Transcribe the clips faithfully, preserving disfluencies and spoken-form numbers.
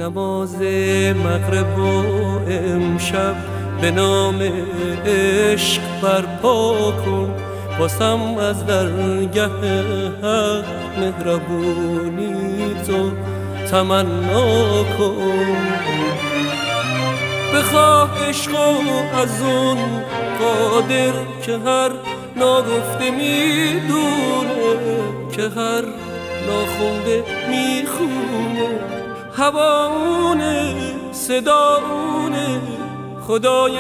نماز مغرب و امشب به نام عشق برپا کن، واسم از درگه حق مهربونی تو تمنا کن. بخواه عشقو از اون قادر که هر ناگفته میدونه، که هر ناخونده میخونه. هواونه صداونه خدای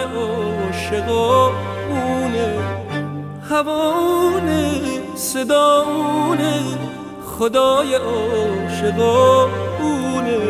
عاشقونه، هواونه صداونه خدای عاشقونه.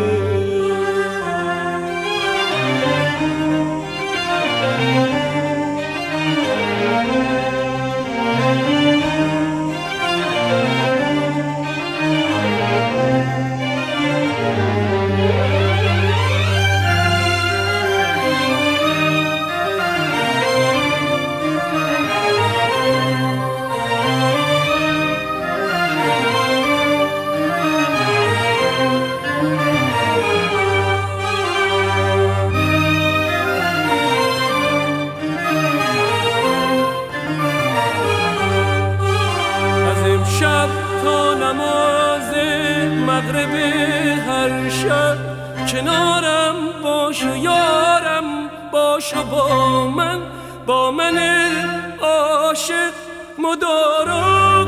شب تا نماز مغرب هر شب کنارم باش و یارم باش و با من با من عاشق مدارا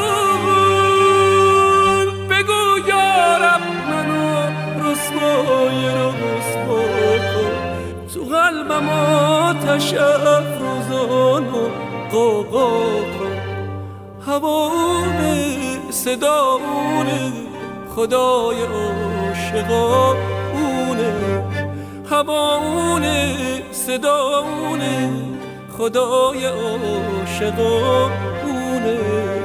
کن. بگو یارم منو رسوای رسوا کن، تو قلبم آتش افروزان و غوغا کن. هواونه صداونه خدای عاشقونه، هواونه صداونه خدای عاشقونه.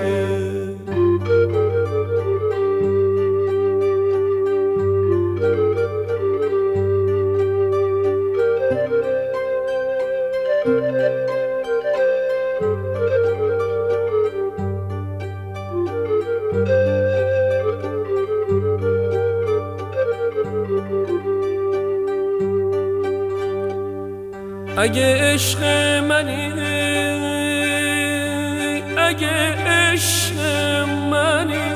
اگه عشق منی، اگه عشق منی،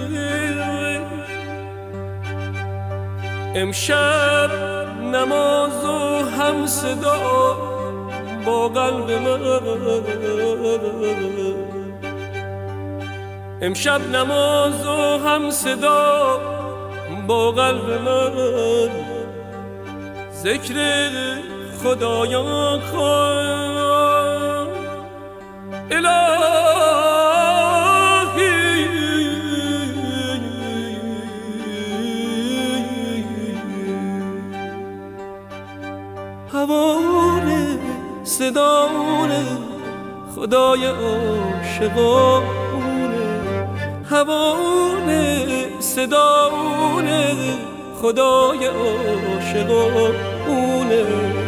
امشب نماز و هم صدا با قلب من، امشب نماز و هم صدا با قلب من. ذکر خدایا کن الهی، هوانه صداونه خدای عاشقونه، هوانه صداونه خدای عاشقونه.